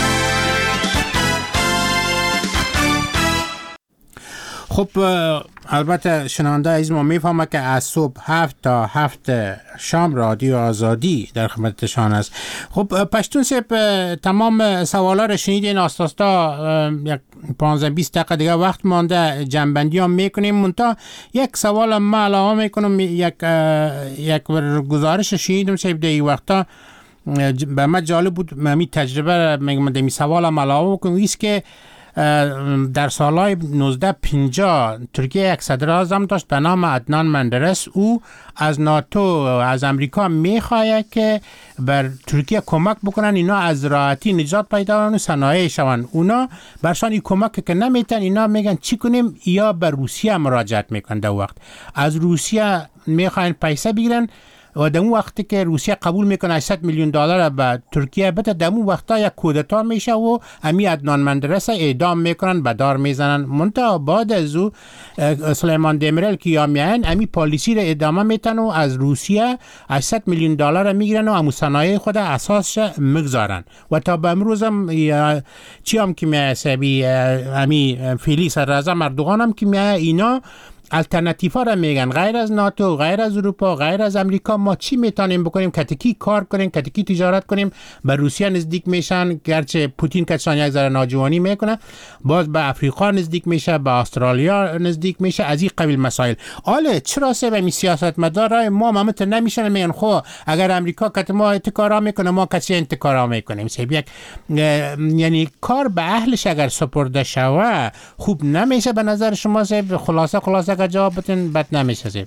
خب البته شنونده عزیز ما میفهمه که از صبح 7 تا 7 شام رادیو آزادی در خدمتشان است. خب پشتون صاحب تمام سوالا رو شنیدین، آستاستا یک 15-20 دقیقه دیگه وقت مانده جنبندی هم میکنیم. منتها یک سوال ما علاوه میکنم، یک گزارش شنیدم صاحب در این وقتا به من جالب بود، من تجربه میگم در این سوال هم علاوه بکنم، ایست که در سالهای 1950 ترکیه یک صدر اعظم داشت به نام عدنان مندرس. او از ناتو از امریکا میخواد که بر ترکیه کمک بکنن اینا از راحتی نجات پیدا کنن و صنایع شون. اونا برشان این کمک که نمیتن، اینا میگن چی کنیم، یا بر روسیه مراجعت میکنن. در وقت از روسیه میخواین پیسه بگیرن و در اون وقتی که روسیه قبول میکنه 800 میلیون دلار به ترکیه بده، در اون وقتا یک کودتا میشه و امی عدنان مندرس اعدام میکنن، به دار میزنن. منتها بعد از او سلیمان دمیرل که یا میان امی پالیسی رو ادامه میتن و از روسیه 800 میلیون دلار میگیرن و امو صنایع خود اساسش میگذارن. و تا به امروز هم چی هم که میاسبی امی فعلی صدر اعظم اردوغان هم که اینا الټرناتیوا را میگن، غیر از ناتو، غیر از اروپا، غیر از امریکا ما چی میتونیم بکنیم؟ کتکی کار کنیم، کتکی تجارت کنیم، به روسیه نزدیک میشن، گرچه پوتین کشان یک ذره ناجوانی میکنه، باز به افریقا نزدیک میشه، به استرالیا نزدیک میشه، از این قبیل مسائل. آله چرا سه به سیاستمدارای ما ممت نمیشن میگن خو اگر امریکا کت ما اتکارا میکنه ما کسی انتکارا میکنیم؟ یک یعنی کار به اهلش اگر سپرده شوه خوب نمیشه به نظر شما؟ خلاصه جواب بتین بد نمیشه زیب.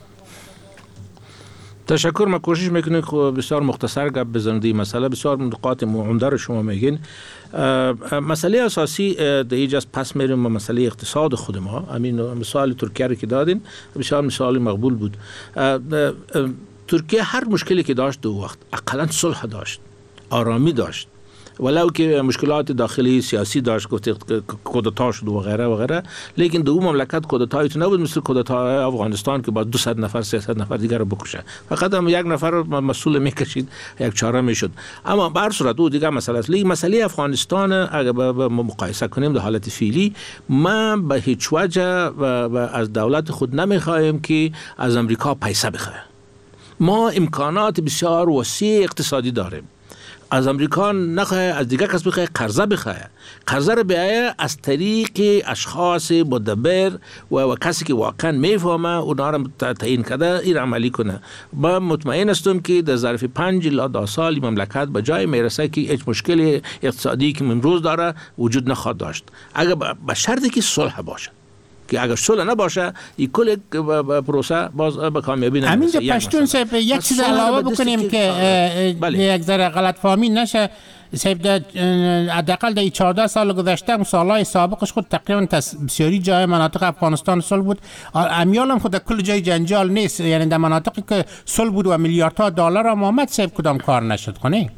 تشکر. ما کوشش میکنیم که بسیار مختصر گپ بزنیم. دی مسئله بسیار نقاط عمده رو شما میگین. مسئله اساسی در اینجاست پس میریم به مسئله اقتصاد خود ما. همین مثال ترکیه رو که دادین بسیار مثال مقبول بود. ترکیه هر مشکلی که داشت دو وقت اقلا صلح داشت، آرامی داشت، ولو که مشکلات داخلی سیاسی داشت، گفت کودتا شد و غیره و غیره، لیکن دو مملکت کودتایی تو نبود مثل کودتای افغانستان که با 200 نفر 300 نفر دیگر رو بکشه. فقط هم یک نفر مسئول میکشید، یک چاره میشد. اما به هر صورت او دیگه مسئله است. لیکن مسئله افغانستان اگر با مقایسه کنیم در حالت فعلی، ما به هیچ وجه از دولت خود نمیخوایم که از امریکا پیسه بخره. ما امکانات بسیار وسیع اقتصادی داریم. از امریکا نخواه، از دیگه کس بخواه، قرضه بخواه. قرضه رو بیایه از طریق اشخاص مدبر و کسی که واقعا میفهمه اونا رو تعیین کرده این عملی کنه. با مطمئن هستم که در ظرف 5 الی 10 سال مملکت به جای میرسه که هیچ مشکل اقتصادی که امروز داره وجود نخواهد داشت، اگر به شرطی که صلح باشه. که اگر صلح نباشه این کل پروسه باز به کامیابی نمیرسه. همینجا پشتون صاحب یک چیز علاوه بکنیم که یک ذره غلط فهمی نشه. صاحب حداقل در 14 سال گذشته سالهای سابقش خود تقریبا بسیاری جای مناطق افغانستان صلح بود. امیال هم خود در کل جای جنجال نیست، یعنی در مناطقی که صلح بود و میلیاردها دلار هم آمد صاحب کدام کار نشد خونه.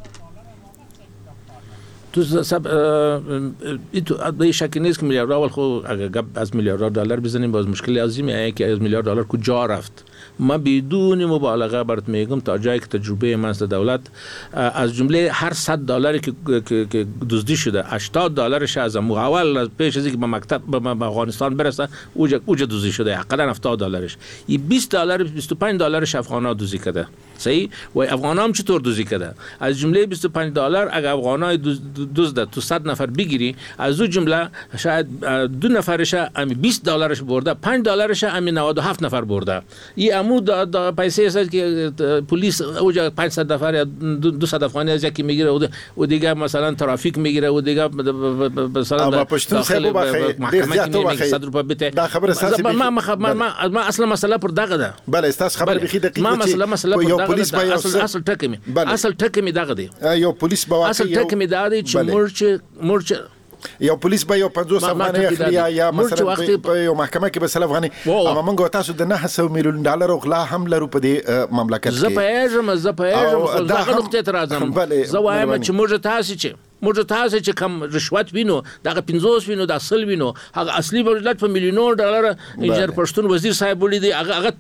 تو سب به شکی نیست که میلیارد اول خود اگر از میلیارد دلار بزنیم باز مشکل عظیمی که از میلیارد دلار کجا رفت. ما بدون مبالغه برات میگم تا جایی که تجربه من از دولت از جمله هر 100 دلاری که دزدی شده 80 دلارش از اول پیش از اینکه به مکتب به افغانستان برسه اوج دزدی شده، حداقل 70 دلارش. این 20 دلار 25 دلارش افغانا دزدی کرده. صحیح؟ و افغانا هم چطور دزدی کرده؟ از جمله 25 دلار اگر افغانای دزد تو 100 نفر بگیری، از اون جمله شاید 2 نفرش هم 20 دلارش برده، 5 دلارش هم 97 نفر برده. این عمود پیسه است که پلیس اوجا 500 نفر یا 200 افغانی از یکی میگیره و دیگه مثلا ترافیک میگیره و دیگه مثلا داخل محکمه میگه 100 روپیه بده. دا خبر اساسي ما اصلا مسئله پر دغه ده. بله استاس خبر بخي دقیق ما مسئله پر دغه اصل ټکمی دغه دی. یو پولیس به واقع اصل ټکمی دغه چې مرچ یو پولیس به یو 50 افغانۍ اخلي یا مثلا په یو محکمه کې به 100 افغانۍ، اما موږ تاسو د 900 میلیون ډالر غلا هم لرو په دې مملکت کې. زه پېژم دغه نقطه ته راځم. زه وایم چې موږ تاسو چې کم رشوت وینو دغه 50 وینو د اصل وینو هغه اصلي دولت په میلیونونو ډالر انجنیر پښتون وزیر صاحب ولیدي هغه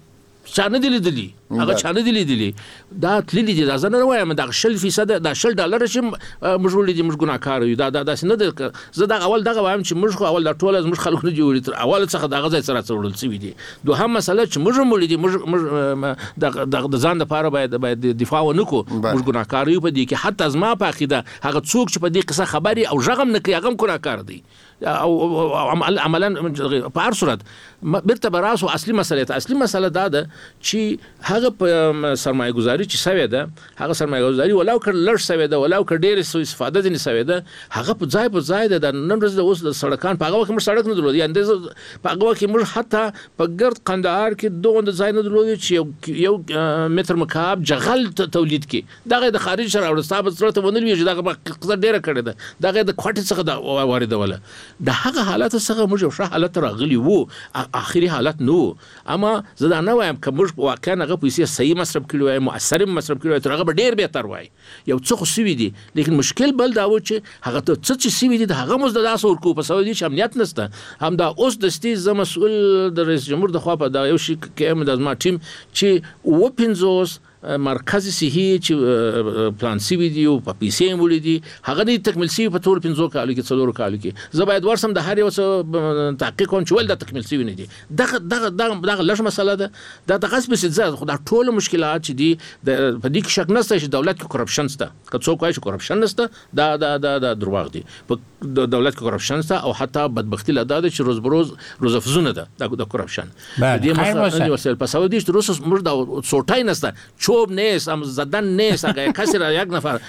چا نه دی لیدلی هغه چا نه دی لیدلی دا تللی دي دا زه نه وایم دا 0% دا $10 چې موږ ولې موږ ګناکار یو دا داسې نه ده. زه دا اول دغه وایم چې موږ خو اول دا ټول موږ خلک نه جوړی تر اول څخه دغه ځای سره څوړل سوي دي. دوهم مسله چې موږ ولې موږ د ځان لپاره باید دفاع ونکو. موږ ګناکار یو په دې کې حتی زما په عقیده هغه څوک چې په دې قصه خبري او ژغم نه کوي هغه ګناکار دی او عملا په هر صورت بیرته براسو اصلي مسله دا ده چې هغه په سرمایه گذاري چې سوي ده هغه سرمایه گذاري ولو کړ لړ سوي ده ولو کړ ډېر استفاده دي سوي ده هغه په ځای ده نن ورځ د اوس د سړکان په هغه وخت موږ سړک نه درلود اندازه په هغه وخت موږ حتی په ګرد قندهار کې دوه ځای نه درلود چې یو متر مکعب جغل تولید کې دغه د خارج سره ورسته سره ونه لوي دغه قصه ډیره کړې ده دغه د کوټې څخه وارده ولا د هغه حالت څخه موږ یو ښه حالت راغلی وو اخري حالت نو. اما زه دا نه وایم که موږ واقعا هغه پیسې صحیح مصرف کړي وای مؤثر مصرف کړي وای تر هغه ډیر بهتر وای یو څه خو سوي دي. لیکن مشکل بل دا و چې هغه ته څه چې سوي دي د هغه مزد داس ورکو په سعودي چې امنیت نشته هم دا اوس د ستیز مسؤل د رئیس جمهور د خوا په دا یو شي کې د ما ټیم چې و پنځوس مرکزی صحي چې پلان سی ویډیو په پیسې مولیدي هغه د تکمیل سی په تور 15 کالو کې 4 کالو کې زه باید ورسم د هر یو څه تحقیق کوم چې ول د تکمیل سی نه دي دغه لږ مسله ده د غصب سزا خو د ټولو مشکلات چې دي په دې کې شک نشته چې دولت کې کرپشن شته که څوک وايي چې کرپشن نشته دا دروغ دي. په دولت کې کرپشن شته او حتی بدبختی لدا ده چې روز بروز روزافزونه ده د کرپشن دې مسله وسیل په سعودي چې روس مرد او سوټای نشته چوب نیست هم زدن نیست اگر کسی را یک نفر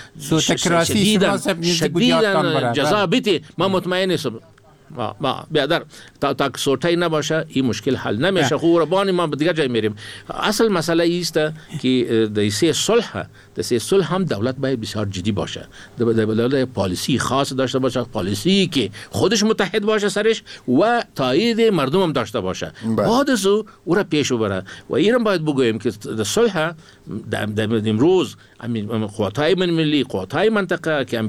شدیداً جزا بیتی ما مطمئن نیستم بیادر تا سوتای نباشه این مشکل حل نمیشه. خب ربانی ما به دیگر جای میریم. اصل مسئله ایست که در سه صلح هم دولت باید بسیار جدی باشه. دولت پالیسی خاص داشته باشه پالیسی که خودش متحد باشه سرش و تایید مردم هم داشته باشه بعد از او را پیش ببره. و اینم باید بگوییم که صلح امروز قواتای من ملی قواتای منطقه که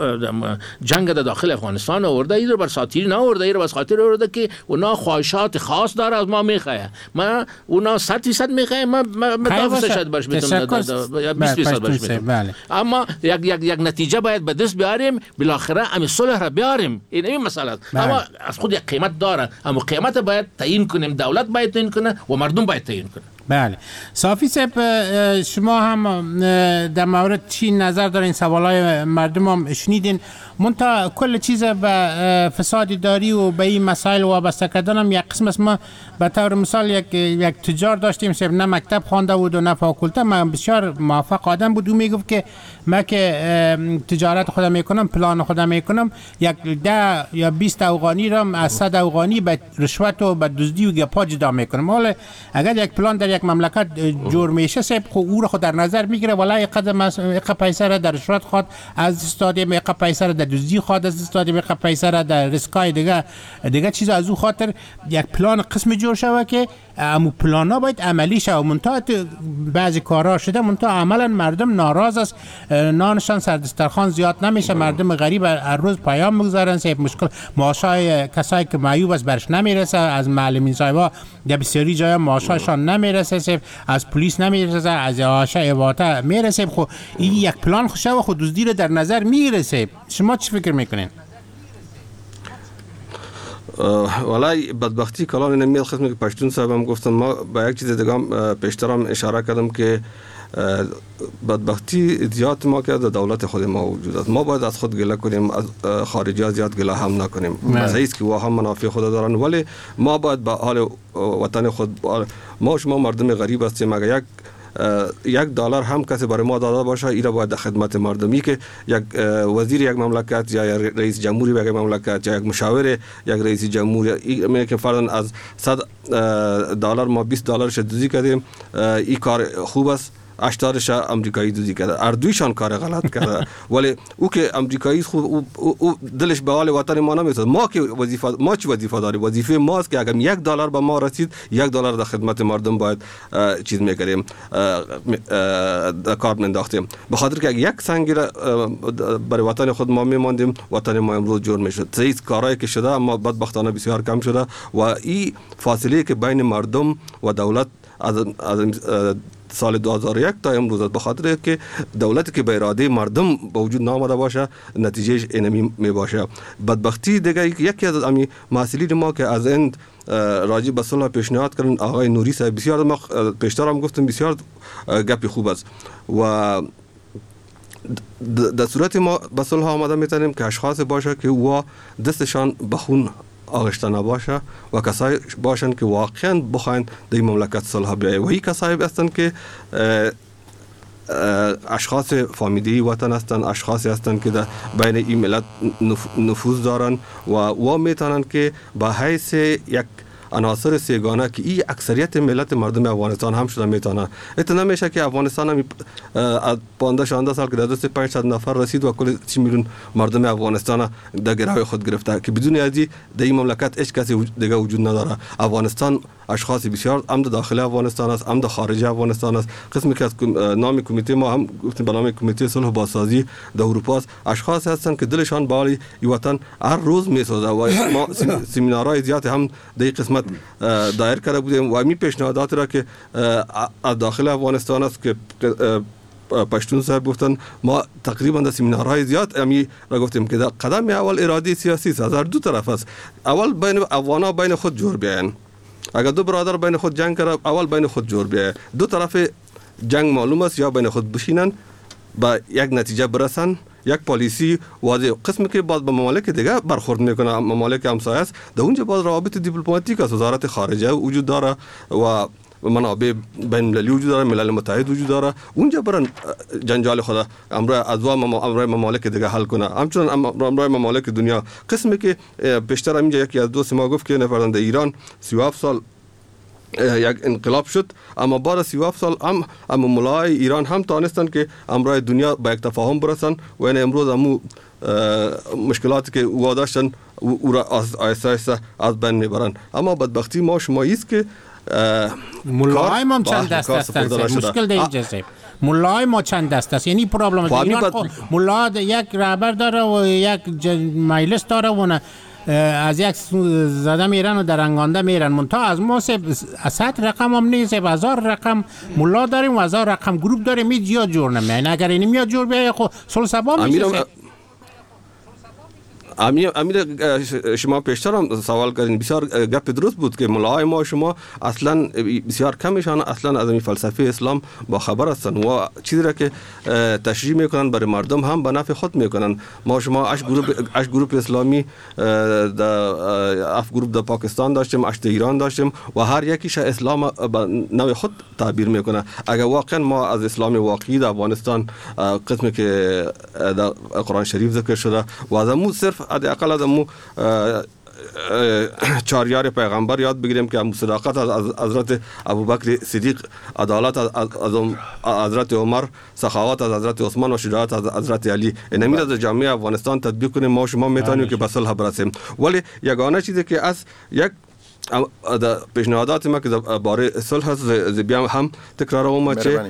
جنگ در داخل افغانستان آورده این رو بر ساتیر نه آورده این رو بس خاطر آورده که اونا خواهشات خاص داره از ما میخواه ما اونا 100% میخواه ما 10% شاید باش میتونم 20% باش میتونم اما یک نتیجه باید به دست بیاریم بالاخره هم صلح را بیاریم این مسئله اما از خود یک قیمت داره اما قیمت باید تعیین کنیم دولت باید تعیین کنه و مردم باید تعیین کنه. بله صافی صاحب شما هم در مورد چی نظر دارین سوالای مردم هم شنیدین منتها کل چیز به فساد داری و به این مسائل وابسته کردن هم یک قسم است. ما به طور مثال یک تجار داشتیم صاحب نه مکتب خوانده بود و نه فاکولته من بسیار موفق آدم بود او میگفت که من که تجارت خودم میکنم پلان خودم میکنم یک 10 یا 20 افغانی را از 100 افغانی به رشوت و به دزدی و گپا جدا میکنم. حالا اگر یک پلان در یک مملکت جور میشه صاحب خب او را خود در نظر میگیره ولی قدر پیسه را در رشوت خواد از استادیم یک پیسه را در دزدی خواد از استادیم یک پیسه را در ریسکای دیگه چیز از او خاطر یک پلان قسم جور شوه که امو پلانا باید عملی شوه. منتها بعضی کارها شده منتها عملا مردم ناراض است نانشان سر دسترخوان زیاد نمیشه مردم غریب هر روز پیام میگذارن صاحب مشکل معاشای کسایی که معیوب است برش نمیرسه از معلمین صاحبا در بسیاری جای معاشاشان نمیرسه صاحب از پلیس نمیرسه از آشای واتا میرسه. خب این یک پلان خوشه و خود دزدی رو در نظر میرسه. شما چی فکر میکنین؟ والله بدبختی کلام نمیاد خدمت که پشتون صاحبم گفتم ما با یک چیز دیگه هم پیشترم اشاره کردم که بدبختی زیاد ما که دولت خود ما وجود است. ما باید از خود گله کنیم از خارجی زیاد گله هم نکنیم. صحیح است که و هم منافع خود دارن ولی ما باید به حال وطن خود ما شما مردم غریب هستیم اگر $1 هم کسی برای ما داده باشه اینا باید در خدمت مردمی که یک وزیر یک مملکت یا رئیس جمهوری یک مملکت یا یک مشاور یک رئیس جمهوری میگه که فرضاً از $100 ما $20 دزدی کردیم این کار خوب است 80 امریکایی دزدی کرده اردویشان کار غلط کرده ولی او که امریکایی خود او دلش به حال وطن ما نمیسازد. ما که ما چی وظیفه داریم وظیفه ماست که اگر $1 به ما رسید $1 در خدمت مردم باید چیز میکنیم کار مینداختیم به خاطر که یک سنگی برای وطن خود ما میماندیم وطن ما امروز جور میشد. صحیح کارهایی که شده اما بدبختانه بسیار کم شده و این فاصله که بین مردم و دولت از سال 2001 تا امروز به خاطر که دولت که به اراده مردم به وجود نامده باشه نتیجه اینمی می باشه. بدبختی دیگه یکی از امی مسائلی ما که از این راجع به صلح پیشنهاد کردن آقای نوری صاحب بسیار ما پیشتر هم گفتم بسیار گپی خوب است و در صورت ما به صلح آمده میتونیم که اشخاص باشه که و دستشان به خون آغشته نباشه و کسایی باشن که واقعا بخواین در این مملکت صلح بیاید و این کسایی هستن که اشخاص فامیلی وطن هستن، اشخاصی هستن که در بین این ملت نفوذ دارن و میتونن که به حیث یک عناصر سیگانه که این اکثریت ملت مردم افغانستان هم شده میتونه. اتنا نمیشه که افغانستان هم 15 سال که در دست 500 نفر رسید و کل 30 میلیون مردم افغانستان در گروه خود گرفته که بدون ازی در این مملکت هیچ کسی دیگه وجود نداره. افغانستان اشخاص بسیار هم در داخل افغانستان است، هم در خارج افغانستان است. قسمی که از نام کمیته ما هم گفتیم به نام کمیته صلح بازسازی در اروپا است. اشخاص هستند که دلشان بالای این وطن هر روز میسوزه و ما سمینارهای زیاد هم در این قسمت دایر کرده بودیم و می پیشنهادات را که از داخل افغانستان است که پشتون صاحب گفتن ما تقریبا در سمینارهای زیاد امی را گفتیم که در قدم اول اراده سیاسی است، از هر دو طرف است. اول بین افغانا بین خود جور بیاین. اگر دو برادر بین خود جنگ کرده اول بین خود جور بیاین. دو طرف جنگ معلوم است یا بین خود بشینن با یک نتیجه برسن، یک پالیسی واضح. قسمی که باز به ممالک دیگه برخورد میکنه، ممالک همسایه است، در اونجا باز روابط دیپلماتیک است، وزارت خارجه وجود داره و منابع بین المللی وجود داره، ملل متحد وجود داره، اونجا برن جنجال خدا امر از امر ممالک دیگه حل کنه. همچنین امر ممالک دنیا. قسمی که پیشتر اینجا یکی از دوست ما گفت که نفرند ایران 37 سال یک انقلاب شد، اما بعد از 37 سال هم ملای ایران هم تانستن که امرای دنیا به یک تفاهم برسن و این امروز هم مشکلاتی که او داشتن او را آیسته از بین میبرن. اما بدبختی ما شمایی است که ملای ما چند دست هستند. مشکل در اینجاست. ملای ما چند دست است، یعنی پرابلم ایران ملا یک رهبر داره و یک مجلس داره و از یک زده میرن و درنگانده میرن. منتها از ما 100 رقم هم نیست، 1000 رقم ملا داریم و 1000 رقم گروپ داریم. می زیاد جور نمیاد. اگر این میاد جور بیای خب صلح صبا میشه. امیر شما پیشتر هم سوال کردین، بسیار گپ درست بود که ملاهای ما شما اصلا بسیار کمشان اصلا از این فلسفه اسلام با خبر هستن و چیزی را که تشریح میکنن برای مردم هم به نفع خود میکنن. ما شما اش گروپ اسلامی اف گروپ در پاکستان داشتیم، اش در ایران داشتیم و هر یکیش اسلام به نوع خود تعبیر میکنه. اگر واقعا ما از اسلام واقعی در افغانستان قسمی که در قرآن شریف ذکر شده و از امو صرف حداقل از امو چاریار پیغمبر یاد بگیریم که صداقت از حضرت ابوبکر صدیق، عدالت از حضرت عمر، سخاوت از حضرت عثمان و شجاعت از حضرت علی، اینمی را در جامعه افغانستان تطبیق کنیم ما شما میتونیم که به صلح برسیم. ولی یگانه چیزی که از یک پیشنهادات ما که باره صلح هست بیا هم تکرارم چه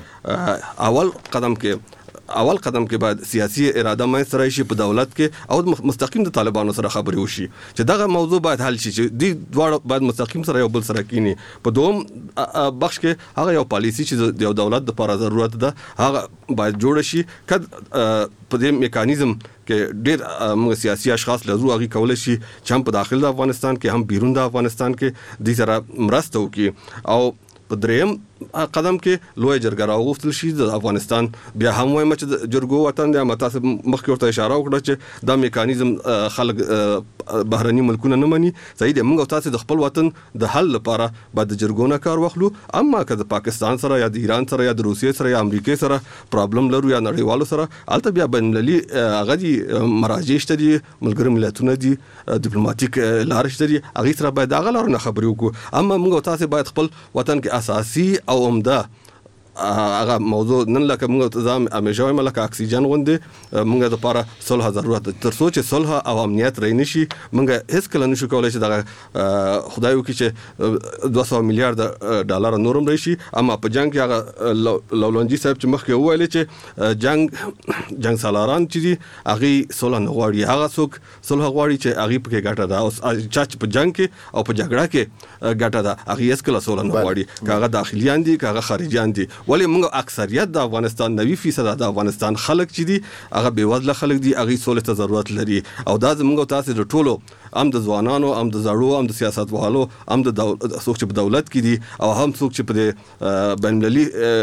اول قدم که باید سیاسی اراده منځته راشي په دولت کې او مستقیم د طالبانو سره خبرې وشي چې دغه موضوع باید حل شي، چې دی دواړه باید مستقیم سره یو بل سره کینی. په دوم بخش کې هغه یو پالیسی چې د دولت لپاره ضرورت ده هغه باید جوړ شي کله په دې میکانیزم کې ډېر موږ سیاسي اشخاص لرو هغه کول شي چې هم په داخل د افغانستان کې هم بیرون د افغانستان کې د سره مرسته وکړي. او په دریم قدم کې لوی جرګه راوغوښتل شي د افغانستان. بیا هم وایم چې جرګو وطن دی، متاسف مخکې ورته اشاره وکړه چې دا میکانیزم خلک بهرني ملکونه نه مني. صحیح دی، موږ تاسو د خپل وطن د حل لپاره باید د جرګو نه کار واخلو. اما که د پاکستان سره یا د ایران سره یا د روسیې سره یا امریکای سره پرابلم لرو یا نړیوالو سره، البته بیا بین المللي هغه دي مراجع شته دي، ملګري ملتونه دي، ډیپلوماټیک لارې شته دي، هغه سره باید هغه لارو نه خبرې وکړو. اما موږ تاسو باید خپل وطن کې اساسي او عمده هغه موضوع نن لکه موږ ځم همیشه ملک اکسیجن غوندي موږ د لپاره صلح ضرورت تر څو چې صلح او امنیت رې نشي موږ هیڅ کله نشو کولای چې دا خدای وکړي چې 200 میلیارډ ډالر نورم راشي اما په جنگ کې هغه لولنجي صاحب چې مخکې وویل چې جنگ سالاران چې هغه صلح نه غواړي هغه څوک صلح غواړي چې هغه پکې ګټه ده او چې په جنگ کې او په جګړه کې ګټه ده هغه هیڅ کله صلح نه غواړي هغه داخليان دي هغه خارجيان دي ولی موږ اکثریت د افغانستان 90% د افغانستان خلک چې دي هغه بیوزله خلک دي هغه صلح ته ضرورت لري او دا موږ تاسو د ټولو هم د ځوانانو هم د زړو هم د سیاستوالو هم د څوک چې په دولت کې دي او هم څوک چې په بین‌المللي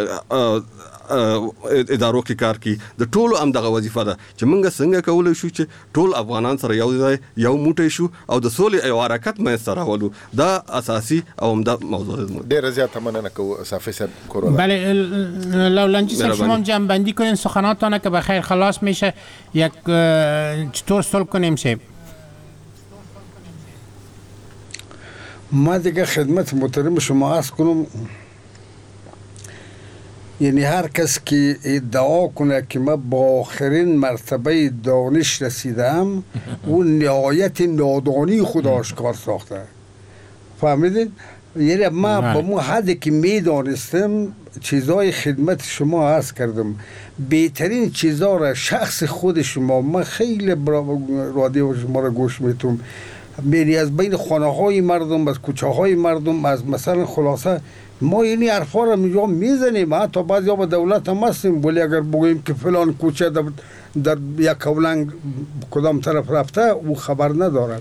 ادارو کې کار کوي د ټولو هم دغه وظیفه ده چې موږ څنګه کولای شو چې ټول افغانان سره یو موټی شو او د سولې او حرکت مې سره ولو دا اساسي او عمده موضوع ده. ډیر زیات مننه کوم صافی صاحب کورونا. بله لولنجی صاحب شما جنبندی کنین سخناتونه که بخیر خلاص میشه یک چطور صلح کنیم صاحب؟ ما دیگه خدمت محترم شما عرض کنم یعنی هر کس که ادعا کنه که من با آخرین مرتبه دانش رسیدم اون نهایت نادانی خود آشکار ساخته فهمیدین؟ یعنی من با مو حدی که میدانستم چیزای خدمت شما عرض کردم بهترین چیزا را شخص خود شما من خیلی رادیو شما را گوش میتونم میری از بین خانه های مردم از کوچه های مردم از مثلا خلاصه ما یعنی حرفا رو میجا میزنیم حتی بعضی ها با دولت هم هستیم ولی اگر بگوییم که فلان کوچه در یک کولنگ کدام طرف رفته او خبر ندارد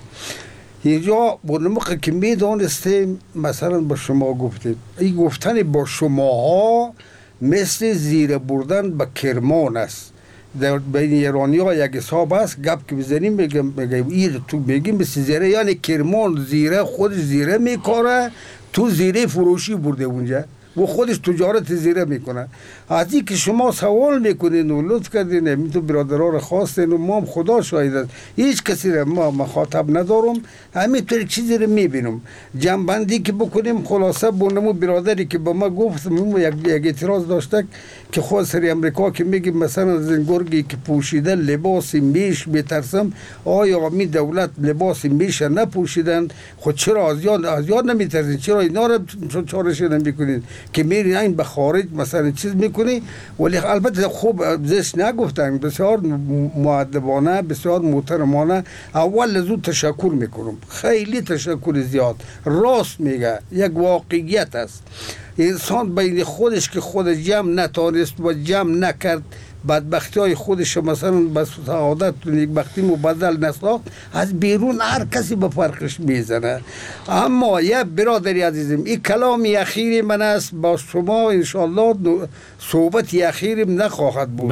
اینجا برنامه که میدانستیم مثلا با شما گفتیم این گفتن با شماها مثل زیر بردن به کرمان است در بین ایرانی ها یک حساب هست گپ که بزنیم میگه ایر تو بگیم مثل زیره یعنی کرمان زیره خودش زیره میکاره تو زیره فروشی برده اونجا و خودش تجارت زیره میکنه از این که شما سوال میکنین و لطف کردین همین تو برادرها رو خواستین و ما هم خدا شاهد است هیچ کسی رو ما مخاطب ندارم همینطور چیزی رو میبینم جنبندی که بکنیم خلاصه بونمو برادری که با ما گفت یک اعتراض داشته که خود سری امریکا که میگیم مثلا زنگرگی که پوشیده لباس میش میترسم آیا می دولت لباس میش نپوشیدن خود چرا از یاد نمیترسین چرا اینا رو چارش نمیکنین که میرین این به خارج مثلا چیز میکنی ولی البته خوب زش نگفتن بسیار مؤدبانه بسیار محترمانه اول زود تشکر میکنم خیلی تشکر زیاد راست میگه یک واقعیت است انسان بین خودش که خود جمع نتانست و جمع نکرد بدبختی های خودش مثلا به سعادت نیکبختی مبدل نساخت از بیرون هر کسی به فرقش میزنه اما یه برادری عزیزم این کلامی اخیری من است با شما انشالله صحبت اخیرم نخواهد بود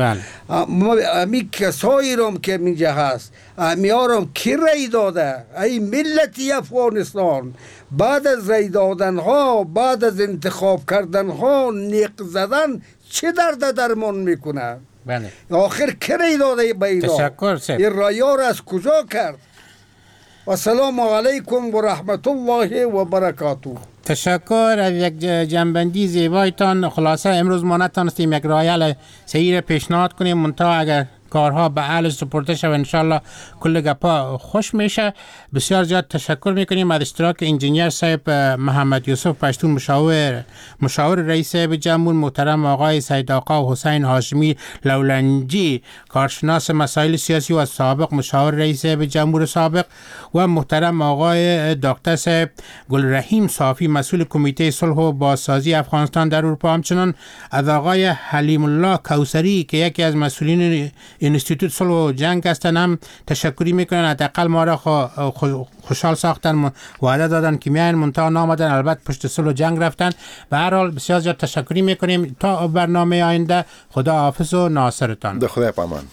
امی کسایی رام که اینجا هست امی ها رام کی رای داده ای ملتی افغانستان بعد از رای دادن ها بعد از انتخاب کردن ها نیق زدن چه درمان میکنه بله آخر کی رای داده به اینا تشکر سید این رایار از کجا کرد و سلام علیکم و رحمت الله و برکاته تشکر از یک جنبندی زیبایتان خلاصه امروز ما نتانستیم یک رایل صحیح پیشنهاد کنیم منتها اگر کارها به اهلش سپرده شد و انشالله کل گپا خوش میشه بسیار زیاد تشکر میکنیم از اشتراک انجینیر صاحب محمد یوسف پشتون مشاور رئیس صاحب جمهور محترم آقای سید آقا حسین هاشمی لولنجی کارشناس مسائل سیاسی و سابق مشاور رئیس صاحب جمهور سابق و محترم آقای دکتر صاحب گلرحیم صافی مسئول کمیته صلح و بازسازی افغانستان در اروپا همچنان از آقای حلیم الله کوثری که یکی از مسئولین انستیتوت صلح و جنگ هستن هم تشکری میکنن حداقل ما را خوشحال ساختن وعده دادن که میان منتها نامدن البته پشت صلح و جنگ رفتن به هر حال بسیار زیاد تشکری میکنیم تا برنامه آینده خدا حافظ و ناصرتان ده خدا پامان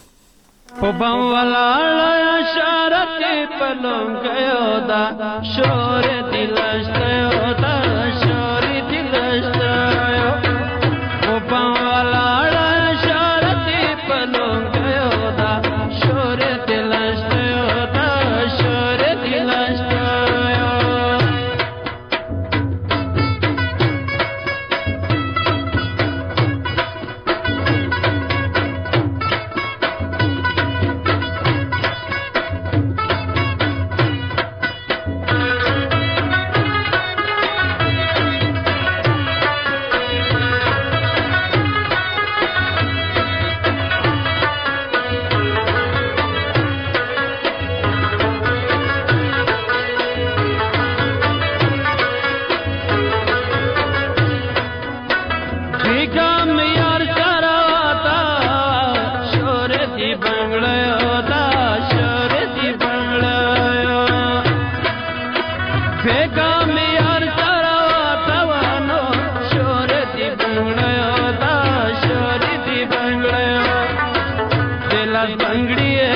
राज बंगड़ी